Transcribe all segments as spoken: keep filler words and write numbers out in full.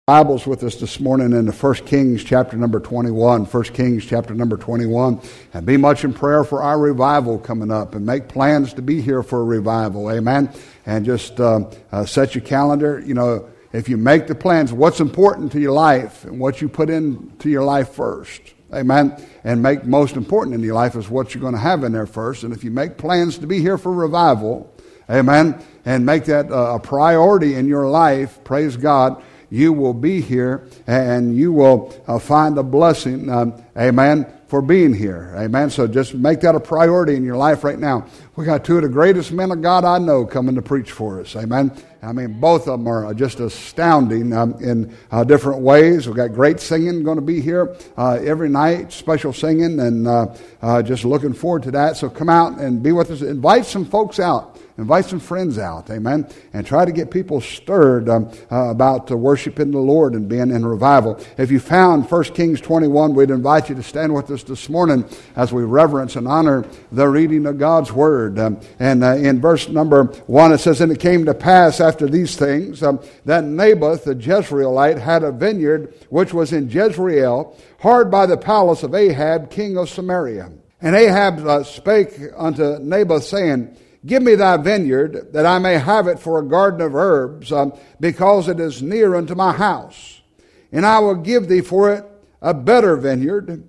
Bibles with us this morning in the First Kings chapter number twenty-one. First Kings chapter number twenty-one. And be much in prayer for our revival coming up, and make plans to be here for a revival. Amen. And just uh, uh, set your calendar. You know, if you make the plans, what's important to your life and what you put into your life first. Amen. And make most important in your life is what you're going to have in there first. And if you make plans to be here for revival, amen, and make that uh, a priority in your life, praise God, you will be here and you will uh, find a blessing, um, amen, for being here. Amen. So just make that a priority in your life right now. We got two of the greatest men of God I know coming to preach for us. Amen. I mean, both of them are just astounding um, in uh, different ways. We've got great singing going to be here uh, every night, special singing, and uh, uh, just looking forward to that. So come out and be with us. Invite some folks out. Invite some friends out, amen, and try to get people stirred um, uh, about uh, worshiping the Lord and being in revival. If you found First Kings twenty-one, we'd invite you to stand with us this morning as we reverence and honor the reading of God's Word. Um, and uh, in verse number one, it says, "And it came to pass after these things um, that Naboth the Jezreelite had a vineyard which was in Jezreel, hard by the palace of Ahab, king of Samaria. And Ahab uh, spake unto Naboth, saying, Give me thy vineyard, that I may have it for a garden of herbs, um, because it is near unto my house. And I will give thee for it a better vineyard,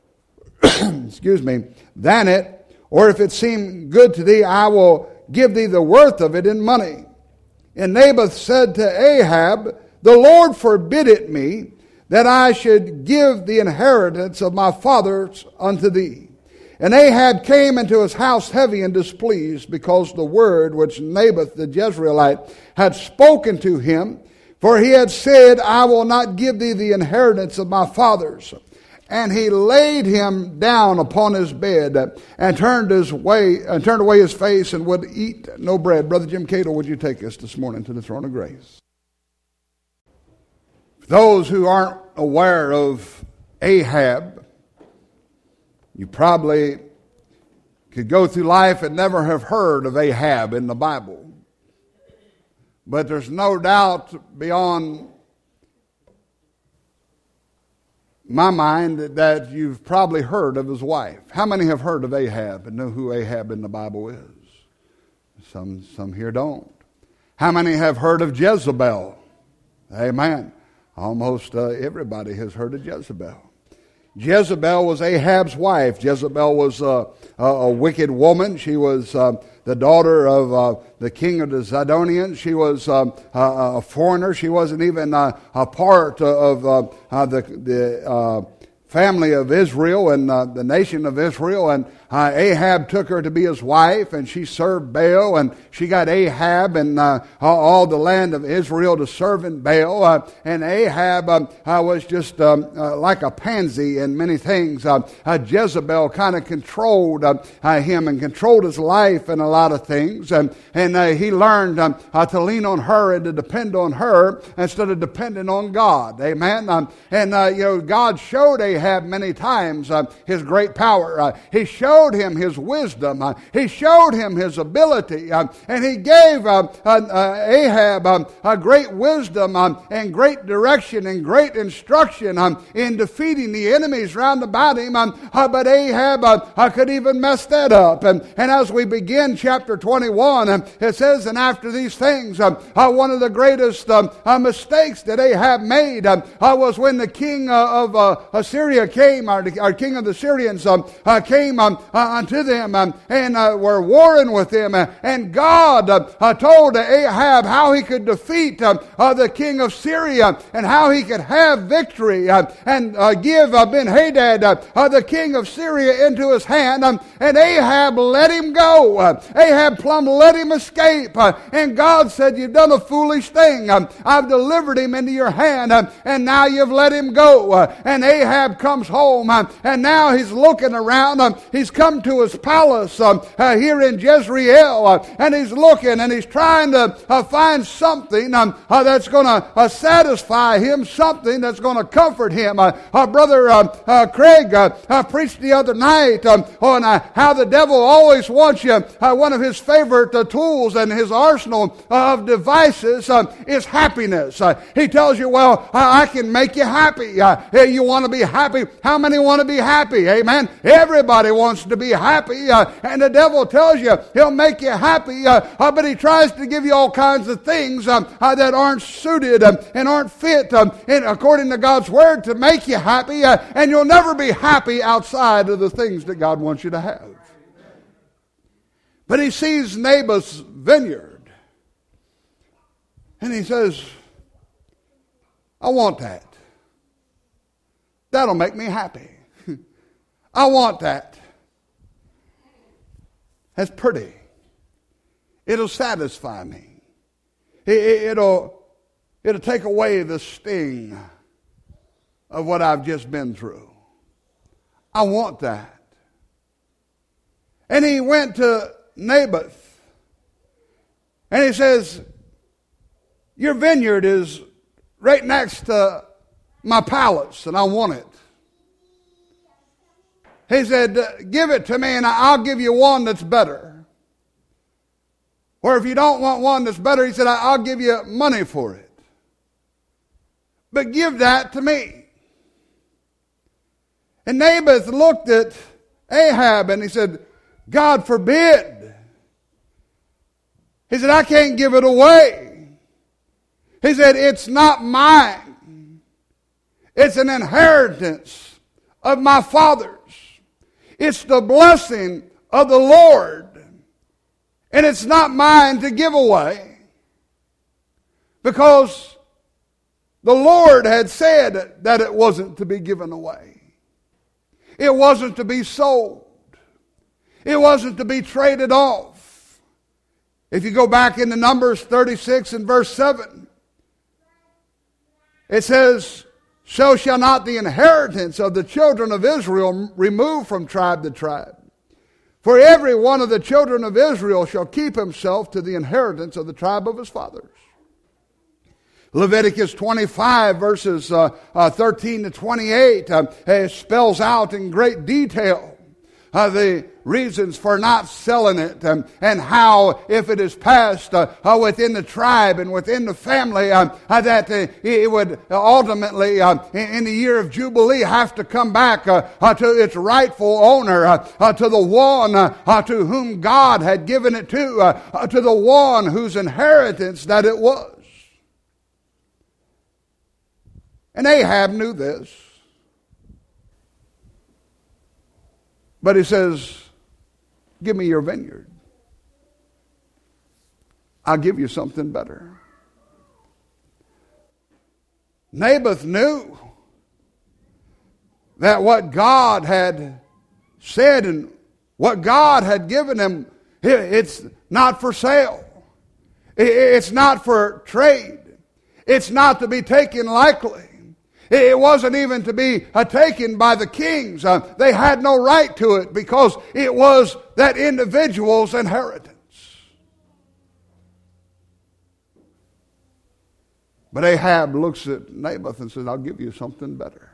excuse me, than it. Or if it seem good to thee, I will give thee the worth of it in money. And Naboth said to Ahab, The Lord forbid it me, that I should give the inheritance of my fathers unto thee. And Ahab came into his house heavy and displeased, because the word which Naboth the Jezreelite had spoken to him, for he had said, I will not give thee the inheritance of my fathers. And he laid him down upon his bed and turned his way and turned away his face and would eat no bread." Brother Jim Cato, would you take us this morning to the throne of grace? For those who aren't aware of Ahab, you probably could go through life and never have heard of Ahab in the Bible. But there's no doubt beyond my mind that you've probably heard of his wife. How many have heard of Ahab and know who Ahab in the Bible is? Some, some here don't. How many have heard of Jezebel? Amen. Almost uh, everybody has heard of Jezebel. Jezebel was Ahab's wife. Jezebel was uh, a, a wicked woman. She was uh, the daughter of uh, the king of the Zidonians. She was uh, a, a foreigner. She wasn't even uh, a part of uh, uh, the, the uh, family of Israel and uh, the nation of Israel. And uh, Ahab took her to be his wife, and she served Baal, and she got Ahab and uh, all the land of Israel to serve in Baal. Uh, and Ahab um, uh, was just um, uh, like a pansy in many things. Uh, uh, Jezebel kind of controlled uh, uh, him and controlled his life in a lot of things. And, and uh, he learned um, uh, to lean on her and to depend on her instead of depending on God. Amen. Um, and uh, you know, God showed Ahab many times uh, his great power. Uh, he showed him his wisdom. Uh, he showed him his ability. Uh, and he gave uh, uh, uh, Ahab um, a great wisdom um, and great direction and great instruction um, in defeating the enemies round about him. Um, uh, but Ahab uh, uh, could even mess that up. And, and as we begin chapter twenty-one, um, it says, and after these things, um, uh, one of the greatest um, uh, mistakes that Ahab made um, uh, was when the king uh, of uh, Assyria came, or the or king of the Syrians um, uh, came um, uh, unto them um, and uh, were warring with them. Uh, and God uh, uh, told Ahab how he could defeat uh, uh, the king of Syria and how he could have victory uh, and uh, give uh, Ben-Hadad, uh, uh, the king of Syria, into his hand. Um, and Ahab let him go. Uh, Ahab plumb let him escape. Uh, and God said, you've done a foolish thing. Um, I've delivered him into your hand, um, and now you've let him go. Uh, and Ahab Ahab comes home, uh, and now he's looking around. Uh, he's come to his palace uh, uh, here in Jezreel, uh, and he's looking and he's trying to uh, find something um, uh, that's going to uh, satisfy him, something that's going to comfort him. Uh, uh, Brother uh, uh, Craig uh, uh, preached the other night um, on uh, how the devil always wants you. Uh, one of his favorite uh, tools and his arsenal of devices uh, is happiness. Uh, he tells you, well, uh, I can make you happy. Uh, hey, you want to be happy? How many want to be happy? Amen. Everybody wants to be happy. Uh, and the devil tells you he'll make you happy, uh, uh, but he tries to give you all kinds of things um, uh, that aren't suited um, and aren't fit um, in, according to God's word to make you happy. Uh, and you'll never be happy outside of the things that God wants you to have. But he sees Naboth's vineyard, and he says, I want that. That'll make me happy. I want that. That's pretty. It'll satisfy me. It'll, it'll take away the sting of what I've just been through. I want that. And he went to Naboth, and he says, your vineyard is right next to my palace, and I want it. He said, give it to me, and I'll give you one that's better. Or if you don't want one that's better, he said, I'll give you money for it. But give that to me. And Naboth looked at Ahab, and he said, God forbid. He said, I can't give it away. He said, it's not mine. It's an inheritance of my father's. It's the blessing of the Lord. And it's not mine to give away. Because the Lord had said that it wasn't to be given away. It wasn't to be sold. It wasn't to be traded off. If you go back into Numbers thirty-six and verse seven, it says, so shall not the inheritance of the children of Israel remove from tribe to tribe. For every one of the children of Israel shall keep himself to the inheritance of the tribe of his fathers. Leviticus twenty-five verses uh, uh, thirteen to twenty-eight uh, spells out in great detail Uh, the reasons for not selling it, um, and how if it is passed uh, uh, within the tribe and within the family, uh, uh, that uh, it would ultimately uh, in, in the year of Jubilee have to come back uh, uh, to its rightful owner, uh, uh, to the one uh, uh, to whom God had given it to, uh, uh, to the one whose inheritance that it was. And Ahab knew this. But he says, give me your vineyard. I'll give you something better. Naboth knew that what God had said and what God had given him, it's not for sale. It's not for trade. It's not to be taken lightly. It wasn't even to be uh, taken by the kings. Uh, they had no right to it because it was that individual's inheritance. But Ahab looks at Naboth and says, I'll give you something better.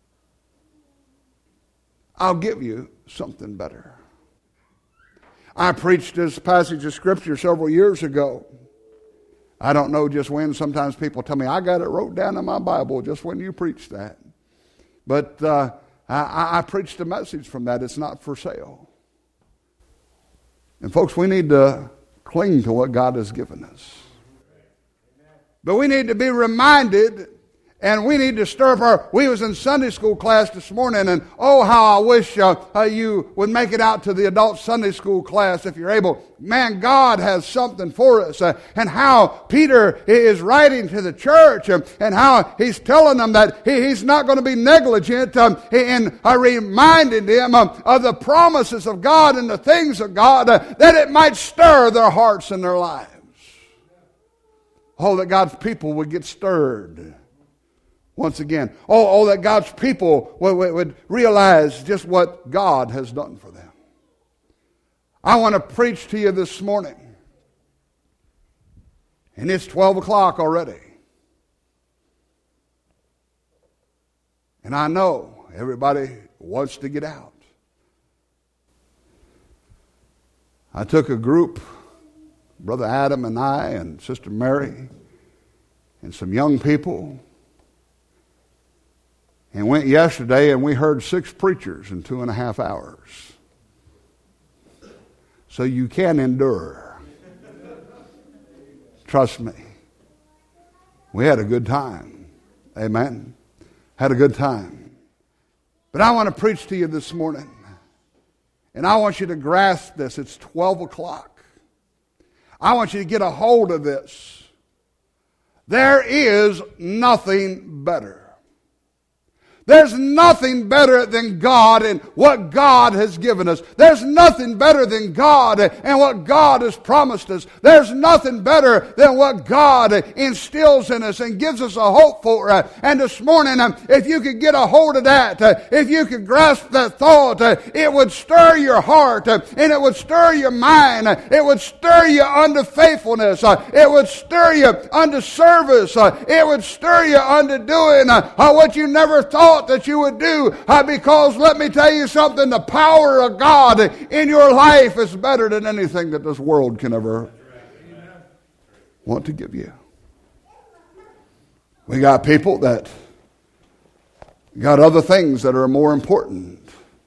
I'll give you something better. I preached this passage of Scripture several years ago. I don't know just when. Sometimes people tell me, I got it wrote down in my Bible just when you preached that. But uh, I, I preached a message from that. It's not for sale. And folks, we need to cling to what God has given us. But we need to be reminded, and we need to stir up our... We was in Sunday school class this morning, and oh, how I wish uh, uh, you would make it out to the adult Sunday school class if you're able. Man, God has something for us. Uh, and how Peter is writing to the church, uh, and how he's telling them that he, he's not going to be negligent um, in uh, reminding them um, of the promises of God and the things of God, uh, that it might stir their hearts and their lives. Oh, that God's people would get stirred once again. Oh, oh that God's people would, would realize just what God has done for them. I want to preach to you this morning. And it's twelve o'clock already. And I know everybody wants to get out. I took a group, Brother Adam and I and Sister Mary and some young people, and went yesterday and we heard six preachers in two and a half hours. So you can endure. Trust me. We had a good time. Amen. Had a good time. But I want to preach to you this morning. And I want you to grasp this. It's twelve o'clock. I want you to get a hold of this. There is nothing better. There's nothing better than God and what God has given us. There's nothing better than God and what God has promised us. There's nothing better than what God instills in us and gives us a hope for. And this morning, if you could get a hold of that, if you could grasp that thought, it would stir your heart and it would stir your mind. It would stir you unto faithfulness. It would stir you unto service. It would stir you unto doing what you never thought that you would do, uh, because let me tell you something, the power of God in your life is better than anything that this world can ever want to give you. We got people that got other things that are more important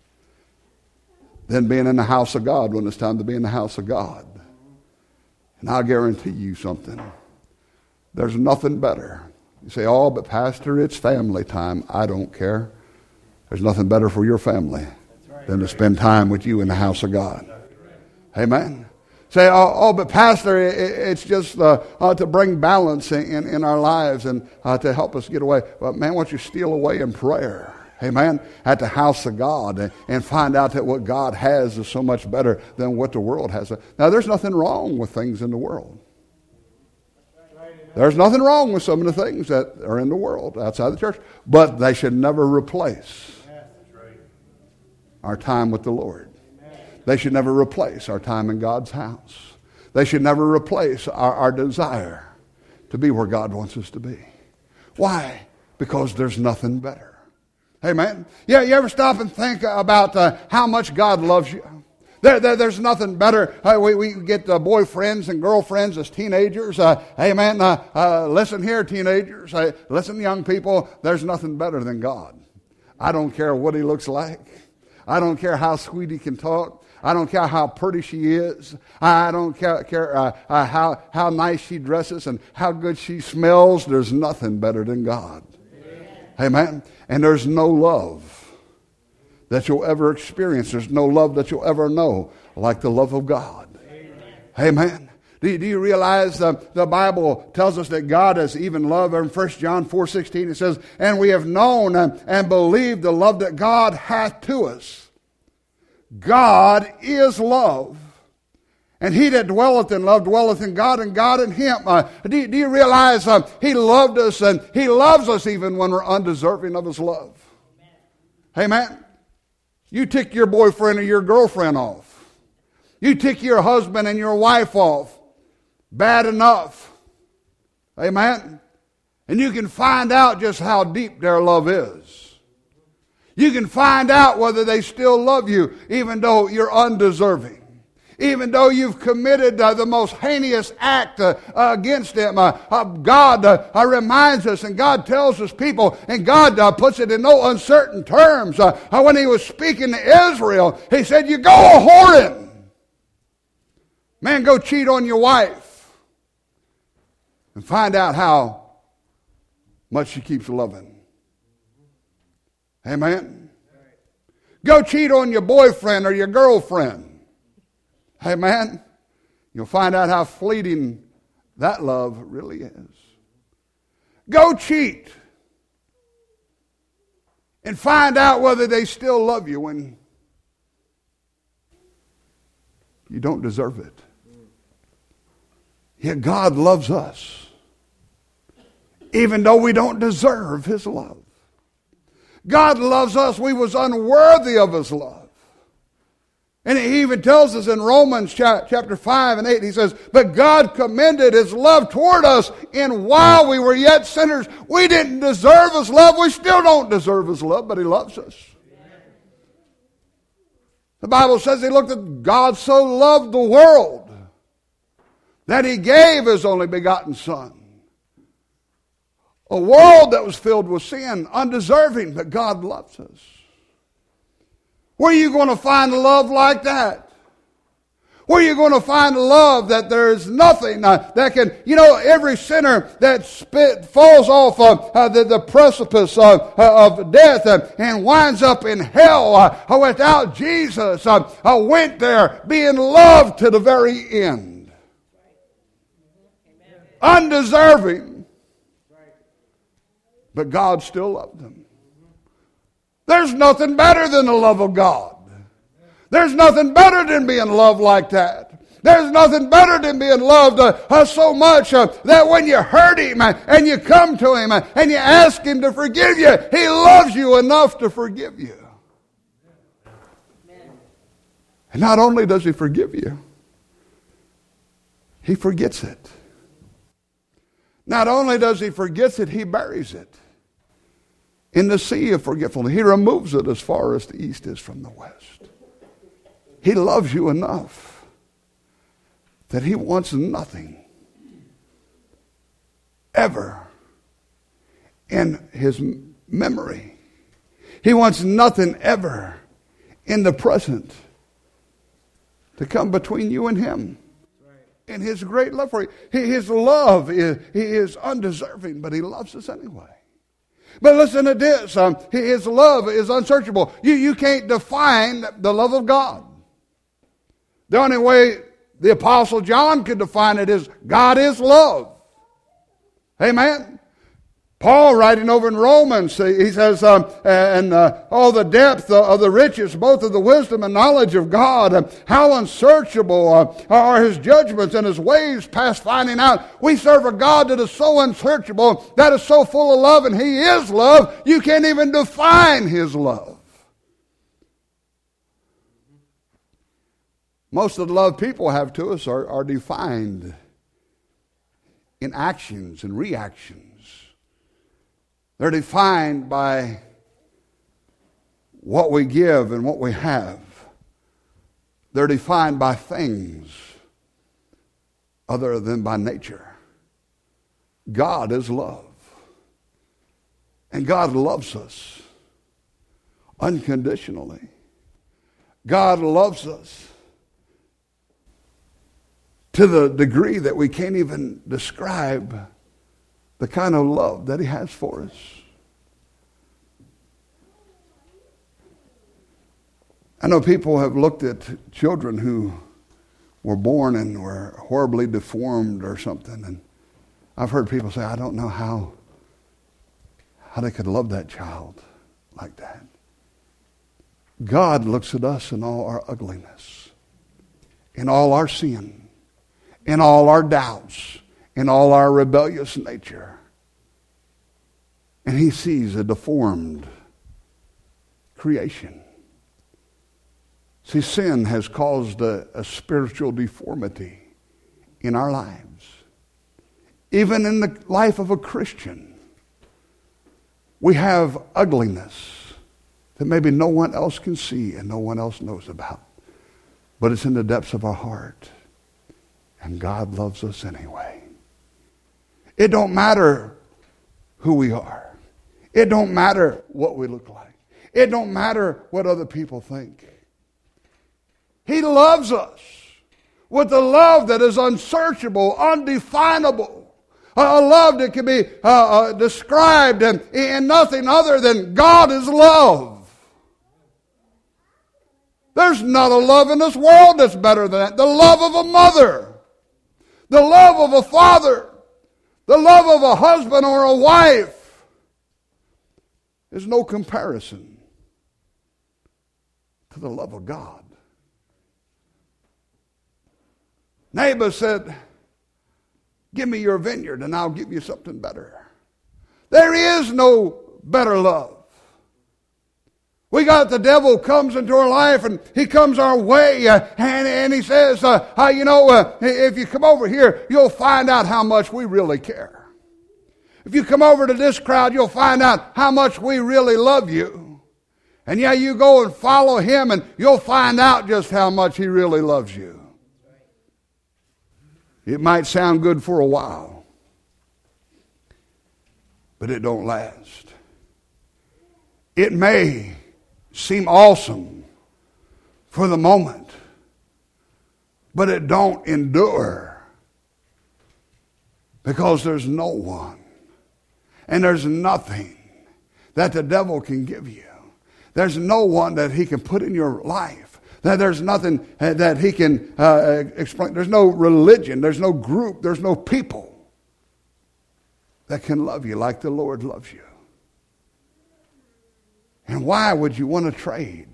than being in the house of God when it's time to be in the house of God. And I'll guarantee you something. There's nothing better. You say, oh, but Pastor, it's family time. I don't care. There's nothing better for your family than to spend time with you in the house of God. Amen. Say, oh, oh but Pastor, it, it's just uh, uh, to bring balance in, in our lives and uh, to help us get away. But man, why don't you steal away in prayer? Amen. At the house of God and, and find out that what God has is so much better than what the world has. Now, there's nothing wrong with things in the world. There's nothing wrong with some of the things that are in the world outside the church, but they should never replace our time with the Lord. They should never replace our time in God's house. They should never replace our, our desire to be where God wants us to be. Why? Because there's nothing better. Amen. Yeah, you ever stop and think about uh, how much God loves you? There, there, there's nothing better. Uh, we, we get uh, boyfriends and girlfriends as teenagers. Uh, amen. Uh, uh, listen here, teenagers. Uh, listen, young people. There's nothing better than God. I don't care what he looks like. I don't care how sweet he can talk. I don't care how pretty she is. I don't care, care uh, uh, how, how nice she dresses and how good she smells. There's nothing better than God. Amen. Amen. And there's no love that you'll ever experience. There's no love that you'll ever know like the love of God. Amen. Amen. Do, you, do you realize uh, the Bible tells us that God has even love? In First John four sixteen it says, and we have known and, and believed the love that God hath to us. God is love. And he that dwelleth in love dwelleth in God, and God in him. Uh, do, do you realize uh, he loved us, and he loves us even when we're undeserving of his love? Amen. Amen. You tick your boyfriend or your girlfriend off. You tick your husband and your wife off. Bad enough. Amen. And you can find out just how deep their love is. You can find out whether they still love you even though you're undeserving. Even though you've committed uh, the most heinous act uh, uh, against them. Uh, uh, God uh, uh, reminds us, and God tells us people, and God uh, puts it in no uncertain terms. Uh, uh, when he was speaking to Israel, he said, you go a-whoring. Man, go cheat on your wife. And find out how much she keeps loving. Amen? Go cheat on your boyfriend or your girlfriend. Amen. You'll find out how fleeting that love really is. Go cheat and find out whether they still love you when you don't deserve it. Yet God loves us even though we don't deserve his love. God loves us. We was unworthy of his love. And he even tells us in Romans chapter five and eight, he says, but God commended his love toward us, and while we were yet sinners, we didn't deserve his love. We still don't deserve his love, but he loves us. The Bible says he looked at God so loved the world that he gave his only begotten Son. A world that was filled with sin, undeserving, but God loves us. Where are you going to find a love like that? Where are you going to find a love that there is nothing uh, that can, you know, every sinner that spit, falls off of uh, the, the precipice of, uh, of death uh, and winds up in hell uh, without Jesus uh, uh, went there being loved to the very end. Undeserving. But God still loved them. There's nothing better than the love of God. There's nothing better than being loved like that. There's nothing better than being loved uh, uh, so much uh, that when you hurt him uh, and you come to him uh, and you ask him to forgive you, he loves you enough to forgive you. Amen. And not only does he forgive you, he forgets it. Not only does he forget it, he buries it in the sea of forgetfulness. He removes it as far as the east is from the west. He loves you enough that he wants nothing ever in his memory. He wants nothing ever in the present to come between you and him. And his great love for you. His love is, he is undeserving, but he loves us anyway. But listen to this. Um, his love is unsearchable. You, you can't define the love of God. The only way the Apostle John could define it is God is love. Amen. Paul, writing over in Romans, he says, um, and uh, all the depth of the riches, both of the wisdom and knowledge of God, uh, how unsearchable uh, are his judgments and his ways past finding out. We serve a God that is so unsearchable, that is so full of love, and he is love, you can't even define his love. Most of the love people have to us are, are defined in actions and reactions. They're defined by what we give and what we have. They're defined by things other than by nature. God is love. And God loves us unconditionally. God loves us to the degree that we can't even describe the kind of love that he has for us. I know people have looked at children who were born and were horribly deformed or something, and I've heard people say, I don't know how, how they could love that child like that. God looks at us in all our ugliness, in all our sin, in all our doubts, in all our rebellious nature. And he sees a deformed creation. See, sin has caused a, a spiritual deformity in our lives. Even in the life of a Christian, we have ugliness that maybe no one else can see and no one else knows about. But it's in the depths of our heart. And God loves us anyway. It don't matter who we are. It don't matter what we look like. It don't matter what other people think. He loves us with a love that is unsearchable, undefinable. A love that can be uh, uh, described in, in nothing other than God is love. There's not a love in this world that's better than that. The love of a mother. The love of a father. The love of a husband or a wife is no comparison to the love of God. Neighbor said, give me your vineyard and I'll give you something better. There is no better love. We got the devil comes into our life and he comes our way uh, and, and he says, uh, uh, you know, uh, if you come over here, you'll find out how much we really care. If you come over to this crowd, you'll find out how much we really love you. And yeah, you go and follow him and you'll find out just how much he really loves you. It might sound good for a while, but it don't last. It may seem awesome for the moment, but it don't endure, because there's no one and there's nothing that the devil can give you. There's no one that he can put in your life. That there's nothing that he can uh, explain. There's no religion, there's no group, there's no people that can love you like the Lord loves you. And why would you want to trade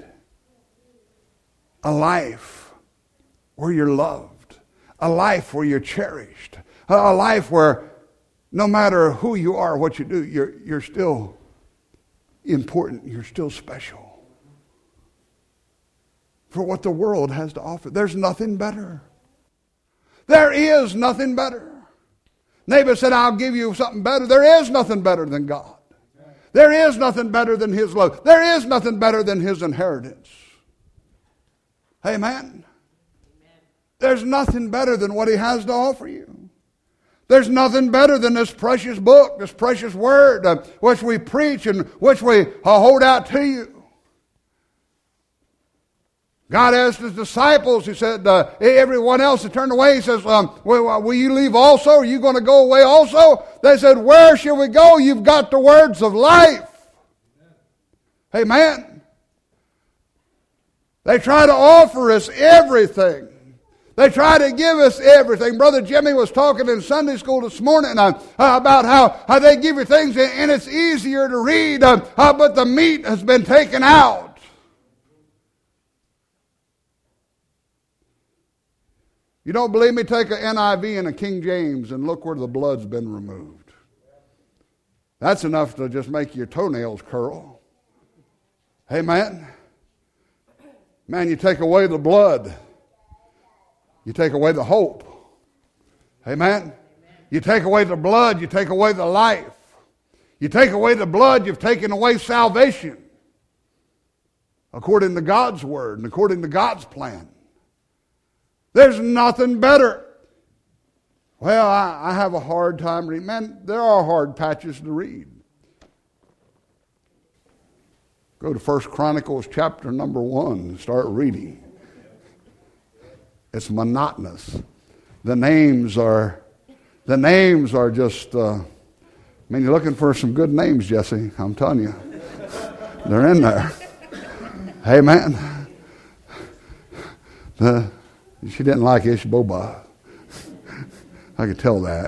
a life where you're loved, a life where you're cherished, a life where no matter who you are, what you do, you're, you're still important, you're still special for what the world has to offer? There's nothing better. There is nothing better. Neighbor said, I'll give you something better. There is nothing better than God. There is nothing better than his love. There is nothing better than his inheritance. Amen. Amen. There's nothing better than what he has to offer you. There's nothing better than this precious book, this precious word, uh, which we preach and which we uh, hold out to you. God asked his disciples, he said, uh, everyone else had turned away. He says, um, will, will you leave also? Are you going to go away also? They said, where shall we go? You've got the words of life. Amen. Amen. They try to offer us everything. They try to give us everything. Brother Jimmy was talking in Sunday school this morning uh, uh, about how, how they give you things and it's easier to read, uh, uh, but the meat has been taken out. You don't believe me? Take an N I V and a King James and look where the blood's been removed. That's enough to just make your toenails curl. Amen. Man, you take away the blood, you take away the hope. Amen. You take away the blood, you take away the life. You take away the blood, you've taken away salvation. According to God's word and according to God's plan. There's nothing better. Well, I, I have a hard time reading. Man, there are hard patches to read. Go to First Chronicles chapter number one and start reading. It's monotonous. The names are, the names are just, uh, I mean, you're looking for some good names, Jesse. I'm telling you. They're in there. Amen. The, She didn't like Ishboba. I could tell that.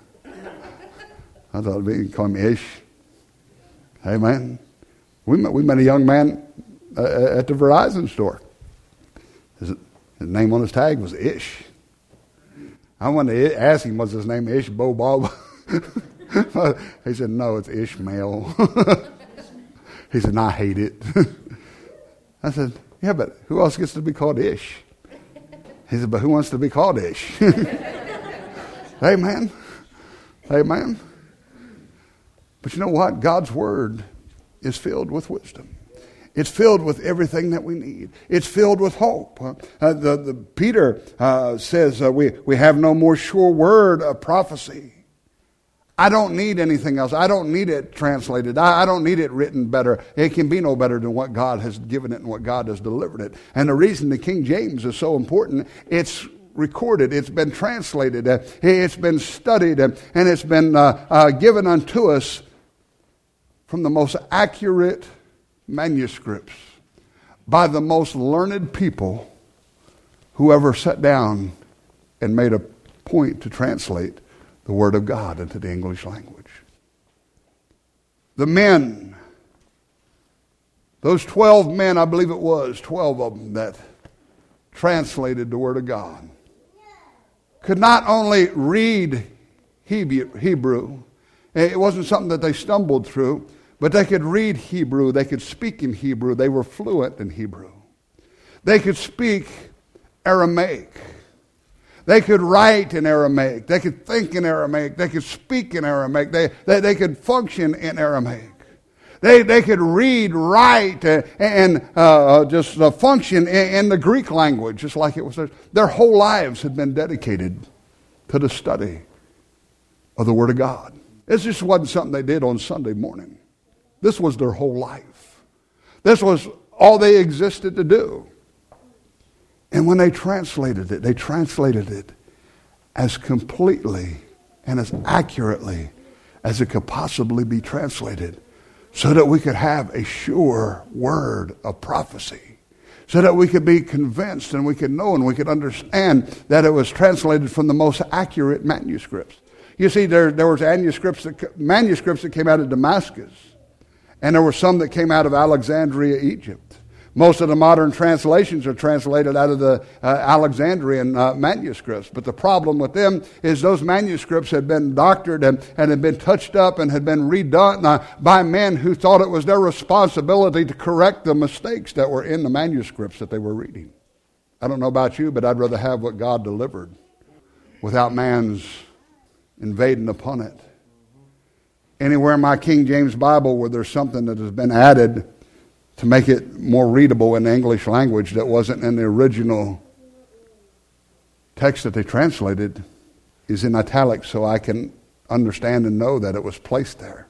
I thought it'd be call me Ish. Amen. We met, we met a young man uh, at the Verizon store. His, his name on his tag was Ish. I wanted to ask him, was his name Ishboba? He said, no, it's Ishmael. He said, no, I hate it. I said, yeah, but who else gets to be called Ish? He said, but who wants to be called Ish? Amen. Amen. But you know what? God's word is filled with wisdom. It's filled with everything that we need. It's filled with hope. Uh, the, the, Peter uh, says uh, we, we have no more sure word of prophecy. I don't need anything else. I don't need it translated. I, I don't need it written better. It can be no better than what God has given it and what God has delivered it. And the reason the King James is so important, it's recorded, it's been translated, uh, it's been studied, uh, and it's been uh, uh, given unto us from the most accurate manuscripts by the most learned people who ever sat down and made a point to translate the Word of God into the English language. The men, those twelve men, I believe it was, twelve of them that translated the Word of God, could not only read Hebrew It wasn't something that they stumbled through, but they could read Hebrew. They could speak in Hebrew. They were fluent in Hebrew. They could speak Aramaic. They could write in Aramaic. They could think in Aramaic. They could speak in Aramaic. They, they, they could function in Aramaic. They, they could read, write, uh, and uh, just uh, function in, in the Greek language, just like it was theirs. Their whole lives had been dedicated to the study of the Word of God. This just wasn't something they did on Sunday morning. This was their whole life. This was all they existed to do. And when they translated it, they translated it as completely and as accurately as it could possibly be translated, so that we could have a sure word of prophecy, so that we could be convinced and we could know and we could understand that it was translated from the most accurate manuscripts. You see, there, there was manuscripts that, manuscripts that came out of Damascus, and there were some that came out of Alexandria, Egypt. Most of the modern translations are translated out of the uh, Alexandrian uh, manuscripts. But the problem with them is those manuscripts had been doctored and, and had been touched up and had been redone uh, by men who thought it was their responsibility to correct the mistakes that were in the manuscripts that they were reading. I don't know about you, but I'd rather have what God delivered without man's invading upon it. Anywhere in my King James Bible where there's something that has been added to make it more readable in the English language that wasn't in the original text that they translated is in italics, so I can understand and know that it was placed there.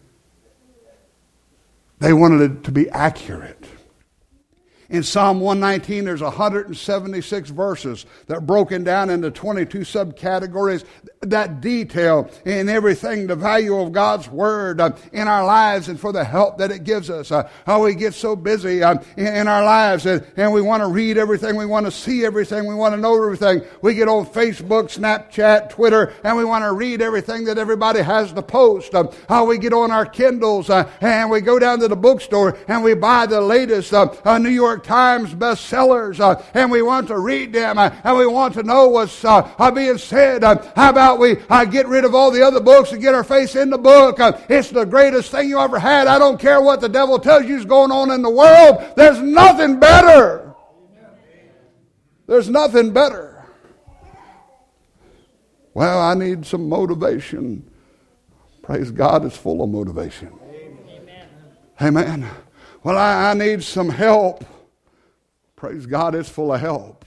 They wanted it to be accurate. In Psalm one nineteen, there's one hundred seventy-six verses that are broken down into twenty-two subcategories that detail in everything the value of God's Word uh, in our lives and for the help that it gives us. Uh, how we get so busy uh, in, in our lives and, and we want to read everything, we want to see everything, we want to know everything. We get on Facebook, Snapchat, Twitter, and we want to read everything that everybody has to post. Uh, how we get on our Kindles uh, and we go down to the bookstore and we buy the latest uh, uh, New York Times bestsellers, uh, and we want to read them, uh, and we want to know what's uh, uh, being said. Uh, how about we uh, get rid of all the other books and get our face in the book? Uh, it's the greatest thing you ever had. I don't care what the devil tells you is going on in the world. There's nothing better. There's nothing better. Well, I need some motivation. Praise God, it's full of motivation. Amen. Amen. Well, I, I need some help. Praise God, it's full of help.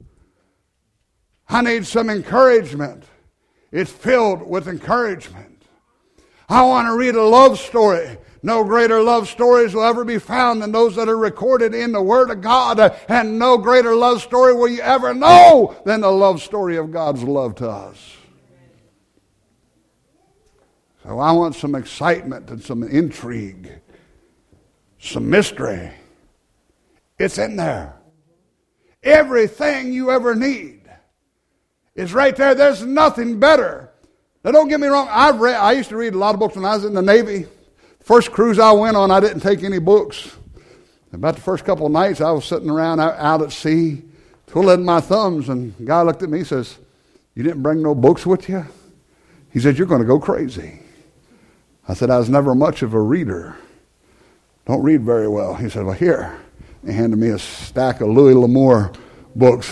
I need some encouragement. It's filled with encouragement. I want to read a love story. No greater love stories will ever be found than those that are recorded in the Word of God. And no greater love story will you ever know than the love story of God's love to us. So I want some excitement and some intrigue, some mystery. It's in there. Everything you ever need is right there. There's nothing better. Now, don't get me wrong. I've read. I used to read a lot of books when I was in the Navy. First cruise I went on, I didn't take any books. About the first couple of nights, I was sitting around out, out at sea, twiddling my thumbs, and the guy looked at me and says, "You didn't bring no books with you?" He said, "You're going to go crazy." I said, "I was never much of a reader. Don't read very well." He said, "Well, here." He handed me a stack of Louis L'Amour books.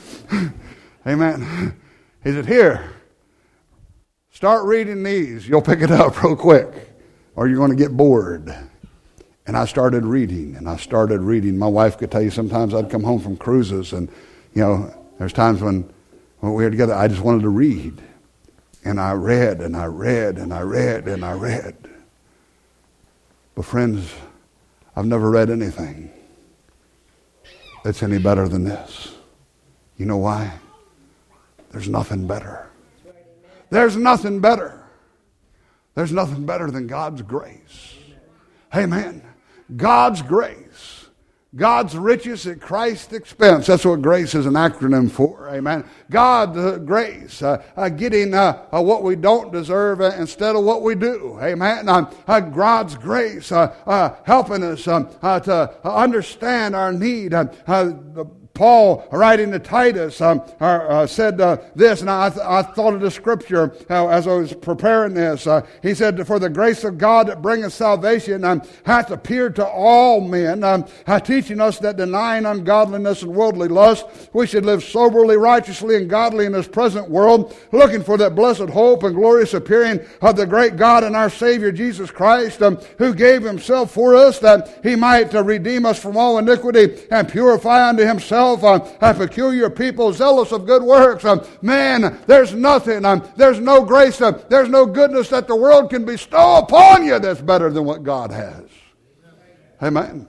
Amen. He said, "Here, start reading these. You'll pick it up real quick, or you're going to get bored." And I started reading, and I started reading. My wife could tell you sometimes I'd come home from cruises, and, you know, there's times when, when we were together, I just wanted to read. And I read, and I read, and I read, and I read. But friends, I've never read anything that's any better than this. You know why? There's nothing better. There's nothing better. There's nothing better than God's grace. Amen. God's grace. God's riches at Christ's expense. That's what grace is an acronym for. Amen. God's uh, grace. Uh, uh, getting uh, uh, what we don't deserve uh, instead of what we do. Amen. Uh, uh, God's grace uh, uh, helping us um, uh, to understand our need. Uh, uh, the Paul, writing to Titus, um, uh, said uh, this, and I, th- I thought of the scripture uh, as I was preparing this. Uh, he said, "For the grace of God that bringeth salvation um, hath appeared to all men, um, uh, teaching us that denying ungodliness and worldly lust, we should live soberly, righteously, and godly in this present world, looking for that blessed hope and glorious appearing of the great God and our Savior Jesus Christ, um, who gave himself for us that he might uh, redeem us from all iniquity and purify unto himself Uh, a peculiar people, zealous of good works." Um, man, there's nothing, um, there's no grace, uh, there's no goodness that the world can bestow upon you that's better than what God has. Amen.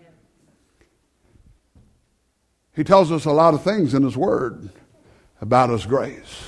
He tells us a lot of things in his word about his grace.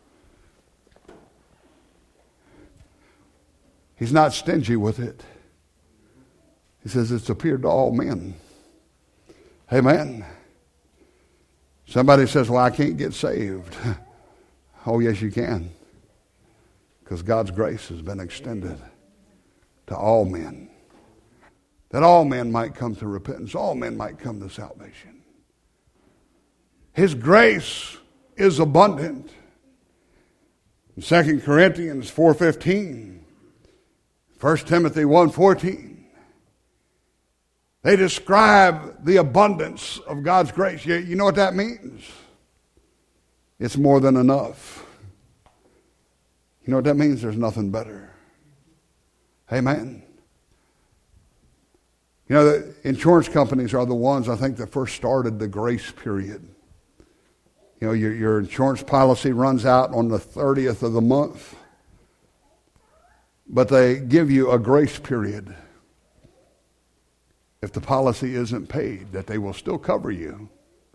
He's not stingy with it. He says it's appeared to all men. Amen. Somebody says, "Well, I can't get saved." Oh, yes, you can. Because God's grace has been extended to all men. That all men might come to repentance. All men might come to salvation. His grace is abundant. In Second Corinthians four fifteen, First Timothy one fourteen, they describe the abundance of God's grace. You, you know what that means? It's more than enough. You know what that means? There's nothing better. Amen. You know, the insurance companies are the ones, I think, that first started the grace period. You know, your, your insurance policy runs out on the thirtieth of the month, but they give you a grace period. If the policy isn't paid, that they will still cover you.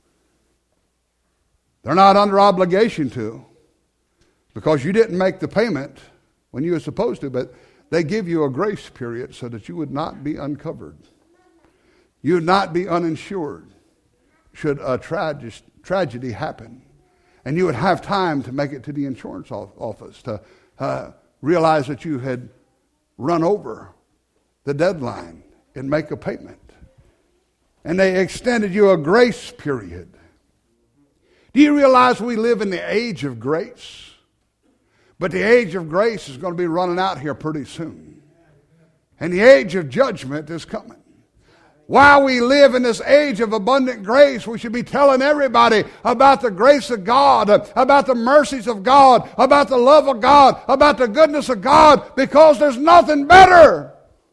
They're not under obligation to, because you didn't make the payment when you were supposed to, but they give you a grace period so that you would not be uncovered. You would not be uninsured should a trage- tragedy happen. And you would have time to make it to the insurance office to uh, realize that you had run over the deadline and make a payment. And they extended you a grace period. Do you realize we live in the age of grace? But the age of grace is going to be running out here pretty soon. And the age of judgment is coming. While we live in this age of abundant grace, we should be telling everybody about the grace of God, about the mercies of God, about the love of God, about the goodness of God, because there's nothing better.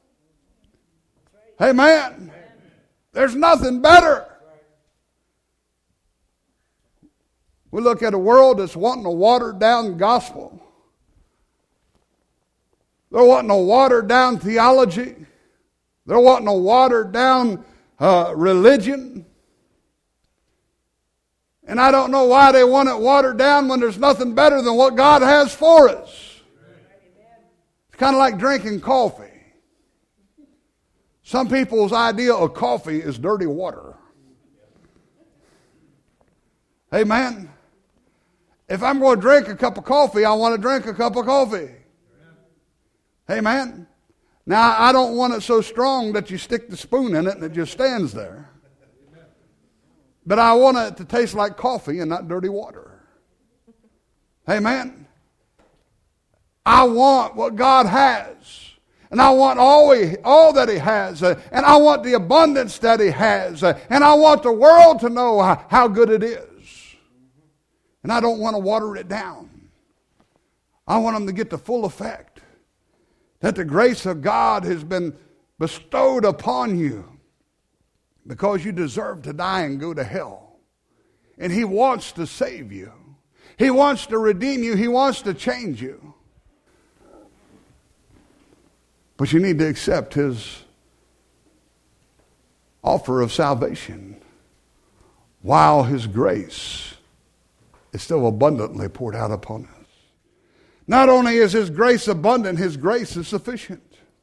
Amen. There's nothing better. We look at a world that's wanting a watered down gospel. They're wanting a watered down theology. They're wanting a watered down uh, religion. And I don't know why they want it watered down when there's nothing better than what God has for us. It's kind of like drinking coffee. Some people's idea of coffee is dirty water. Amen. If I'm going to drink a cup of coffee, I want to drink a cup of coffee. Amen. Now, I don't want it so strong that you stick the spoon in it and it just stands there. But I want it to taste like coffee and not dirty water. Amen. I want what God has. And I want all, he, all that He has. Uh, and I want the abundance that He has. Uh, and I want the world to know how, how good it is. And I don't want to water it down. I want them to get the full effect. That the grace of God has been bestowed upon you. Because you deserve to die and go to hell. And He wants to save you. He wants to redeem you. He wants to change you. But you need to accept His offer of salvation while His grace is still abundantly poured out upon us. Not only is His grace abundant, His grace is sufficient.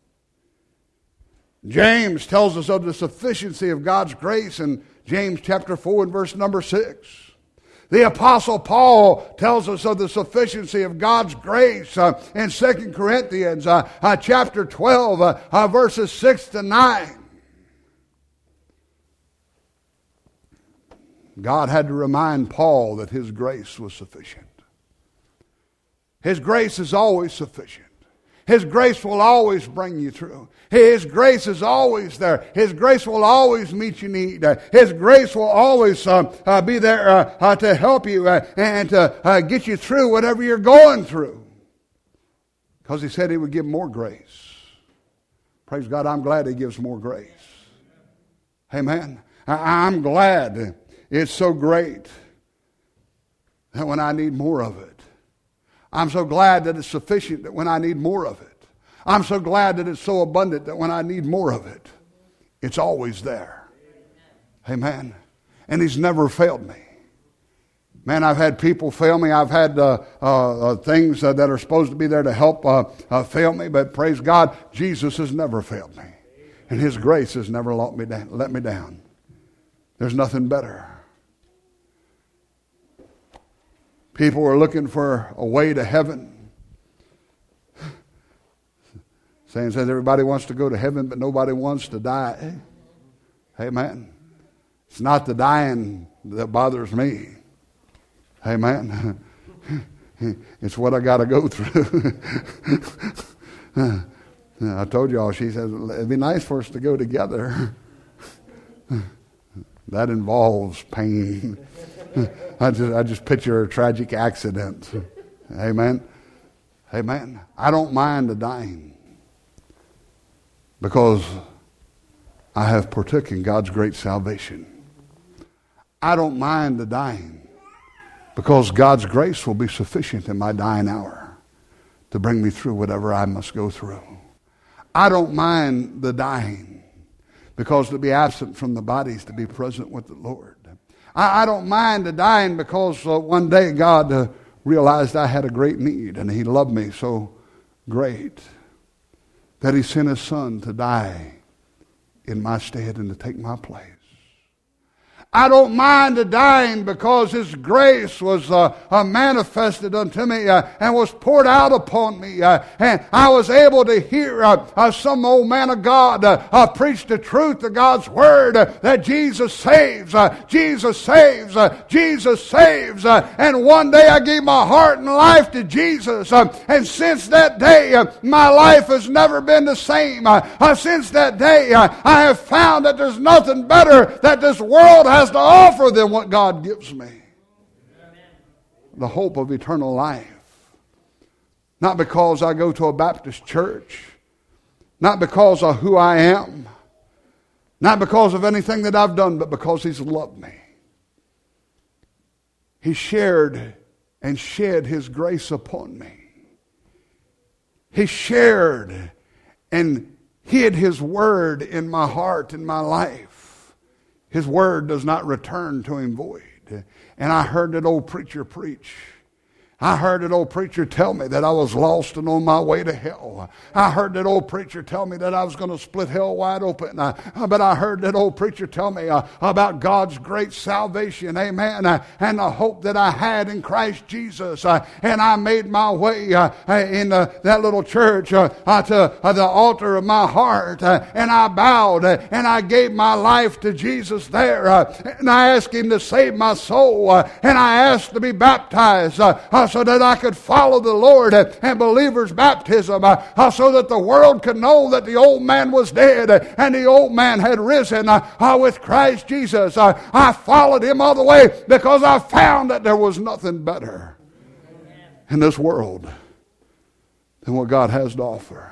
James tells us of the sufficiency of God's grace in James chapter four and verse number six. The Apostle Paul tells us of the sufficiency of God's grace uh, in Second Corinthians uh, uh, chapter twelve, uh, uh, verses six to nine. God had to remind Paul that his grace was sufficient. His grace is always sufficient. His grace will always bring you through. His grace is always there. His grace will always meet your need. Uh, His grace will always uh, uh, be there uh, uh, to help you uh, and to uh, get you through whatever you're going through. Because He said He would give more grace. Praise God, I'm glad He gives more grace. Amen. I- I'm glad it's so great that when I need more of it, I'm so glad that it's sufficient that when I need more of it. I'm so glad that it's so abundant that when I need more of it, it's always there. Amen. And He's never failed me. Man, I've had people fail me. I've had uh, uh, uh, things uh, that are supposed to be there to help uh, uh, fail me. But praise God, Jesus has never failed me. And His grace has never let me down. Let me down. There's nothing better. People are looking for a way to heaven. Saying says everybody wants to go to heaven, but nobody wants to die. Amen. It's not the dying that bothers me. Amen. It's what I got to go through. I told y'all, she says, it'd be nice for us to go together. That involves pain. I just, I just picture a tragic accident. Amen. Amen. I don't mind the dying because I have partook in God's great salvation. I don't mind the dying because God's grace will be sufficient in my dying hour to bring me through whatever I must go through. I don't mind the dying because to be absent from the body is to be present with the Lord. I, I don't mind the dying because uh, one day God uh, realized I had a great need and He loved me so great that He sent His Son to die in my stead and to take my place. I don't mind the dying because His grace was uh, uh, manifested unto me uh, and was poured out upon me. Uh, and I was able to hear uh, uh, some old man of God uh, uh, preach the truth of God's Word uh, that Jesus saves, uh, Jesus saves, uh, Jesus saves. Uh, and one day I gave my heart and life to Jesus. Uh, and since that day, uh, my life has never been the same. Uh, uh, since that day, uh, I have found that there's nothing better that this world has to offer than what God gives me. The hope of eternal life. Not because I go to a Baptist church. Not because of who I am. Not because of anything that I've done, but because He's loved me. He shared and shed His grace upon me. He shared and hid His Word in my heart, in my life. His Word does not return to Him void. And I heard that old preacher preach. I heard that old preacher tell me that I was lost and on my way to hell. I heard that old preacher tell me that I was going to split hell wide open. Uh, but I heard that old preacher tell me uh, about God's great salvation. Amen. Uh, and the hope that I had in Christ Jesus. Uh, and I made my way uh, in uh, that little church uh, uh, to uh, the altar of my heart. Uh, and I bowed uh, and I gave my life to Jesus there. Uh, and I asked Him to save my soul. Uh, and I asked to be baptized. Uh, uh, so that I could follow the Lord uh, and believers' baptism, uh, uh, so that the world could know that the old man was dead uh, and the old man had risen uh, uh, with Christ Jesus. Uh, I followed Him all the way because I found that there was nothing better in this world than what God has to offer.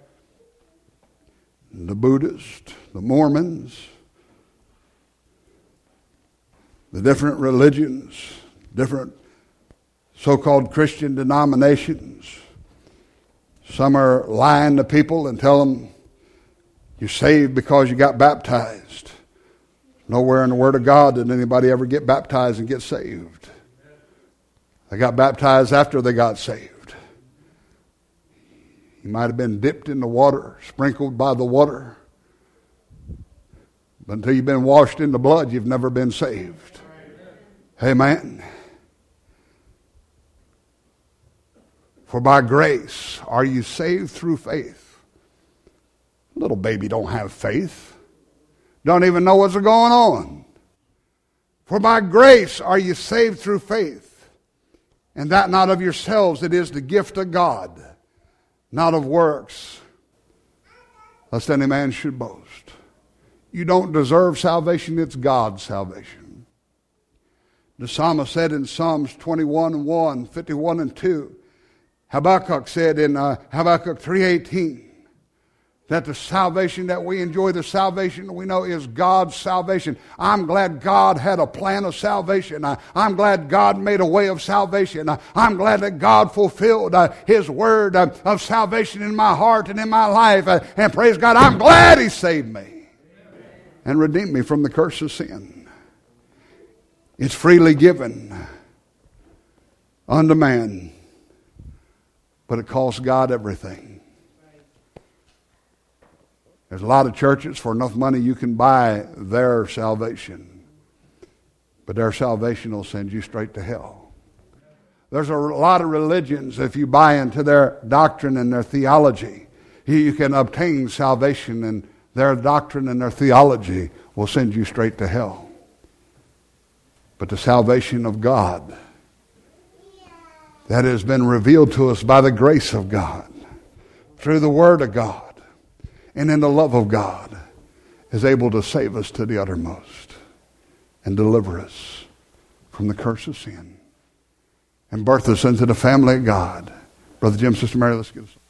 The Buddhists, the Mormons, the different religions, different so-called Christian denominations. Some are lying to people and tell them you're saved because you got baptized. Nowhere in the Word of God did anybody ever get baptized and get saved. They got baptized after they got saved. You might have been dipped in the water, sprinkled by the water. But until you've been washed in the blood, you've never been saved. Amen. For by grace are you saved through faith. Little baby don't have faith. Don't even know what's going on. For by grace are you saved through faith, and that not of yourselves, it is the gift of God, not of works, lest any man should boast. You don't deserve salvation, it's God's salvation. The psalmist said in Psalms twenty-one and one, fifty-one and two, Habakkuk said in uh, Habakkuk three eighteen, that the salvation that we enjoy, the salvation we know is God's salvation. I'm glad God had a plan of salvation. I, I'm glad God made a way of salvation. I, I'm glad that God fulfilled uh, His word uh, of salvation in my heart and in my life. Uh, and praise God, I'm glad He saved me and redeemed me from the curse of sin. It's freely given unto man, but it costs God everything. There's a lot of churches for enough money you can buy their salvation. But their salvation will send you straight to hell. There's a lot of religions, if you buy into their doctrine and their theology, you can obtain salvation, and their doctrine and their theology will send you straight to hell. But the salvation of God that has been revealed to us by the grace of God, through the Word of God, and in the love of God, is able to save us to the uttermost and deliver us from the curse of sin and birth us into the family of God. Brother Jim, Sister Mary, let's get us.